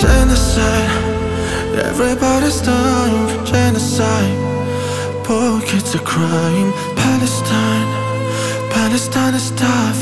genocide. Everybody's dying for genocide. Poor kids are crying. Palestine, Palestine is starving.